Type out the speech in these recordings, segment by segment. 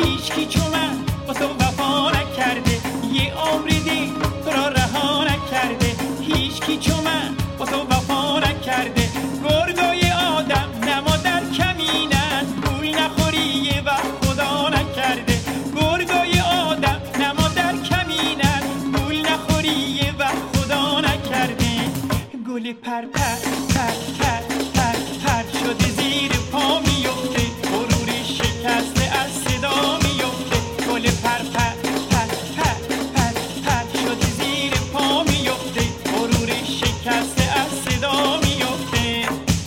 هیچکی چو من با تو وفا نکرده، یه عمر دی تو را رها نکرده، هیچکی چو من با تو وفا نکرده. گرگای آدم نما در کمینن، گول نخوری یه وقت خدا نکرده. گرگای آدم نما در کمینن، گول نخوری یه وقت خدا نکرده. گل پر پر پر پر پر پر شده زیر پا میفته، غرور شکسته از صدا میفته. گل پر پر پر پر پر پر شده زیر پا میفته، غرور شکسته از صدا میفته.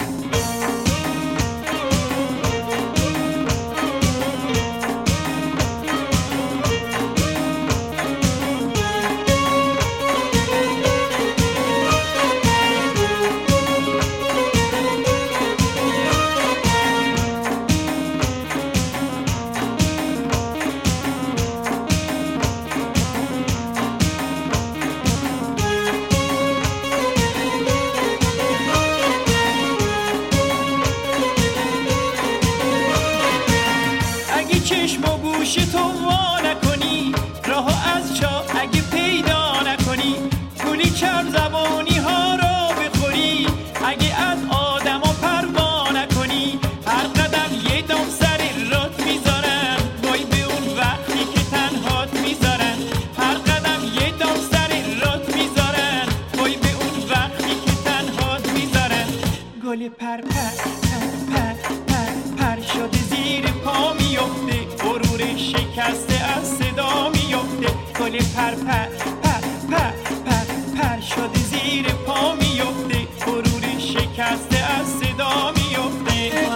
چشم و گوش تو وا نکنی، راهو از چا اگه پیدا نکنی، گولی چرب زبانی ها را بخوری، اگه از آدم ها پروا نکنی. هر قدم یه دام سر رات میذارن، وای به اون وقتی که تنهات میذارن. هر قدم یه دام سر رات میذارن، وای به اون وقتی که تنهات میذارن. گل پر پر پر پر پر پر شده زیر پا میفته، غرور شکسته از صدا میفته. گل پر پر پر پر پر پر شده زیر پا میفته، غرور شکسته از صدا میفته.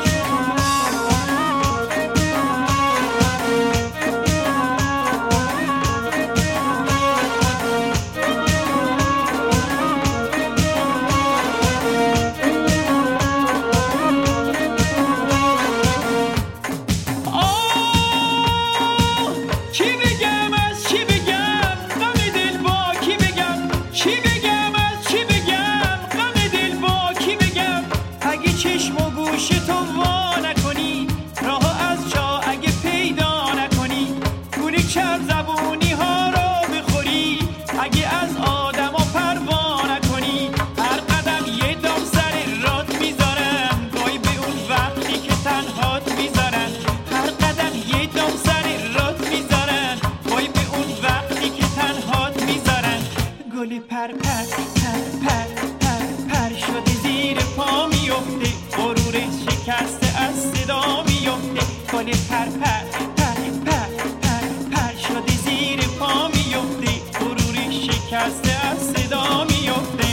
چشم و گوش تو وا نکنی، راه از جا اگه پیدا نکنی، گولی چرب زبونی ها رو بخوری، اگه از آدم ها پروا نکنی. هر قدم یه دام سر رات میذارن، وای به اون وقتی که تنهات میذارن. هر قدم یه دام سر رات میذارن، وای به اون وقتی که تنهات میذارن. گل پر پر پر پر پر پر شده زیر پا میفته، غرور شکسته از صدا میفته. گل پر پر پر پر پر پر شده زیر پا میفته، غرور شکسته از صدا میفته.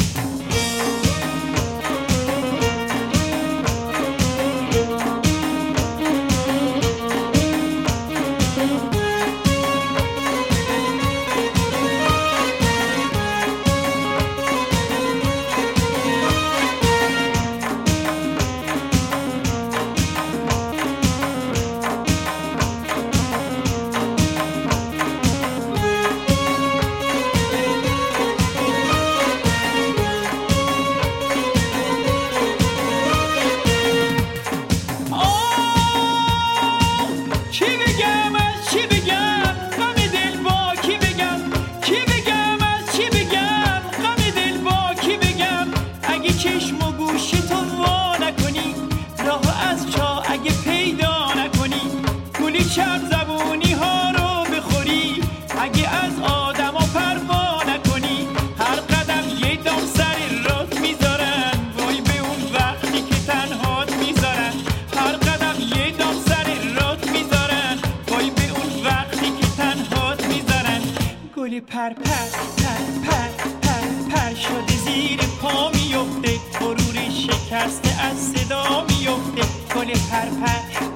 چشم و گوش تو وا نکنی، راه از چا اگه پیدا نکنی، گولی چرب زبونی ها رو بخوری، اگه از آدم ها پروا نکنی. هر قدم یه دام سر رات میذارن، وای به اون وقتی که تنهات میذارن. هر قدم یه دام سر رات میذارن، وای به اون وقتی که تنهات میذارن. گل پر پر پر پر پر پر شده زیر پا میفته، غرور شکسته از صدا میفته. گل پر پر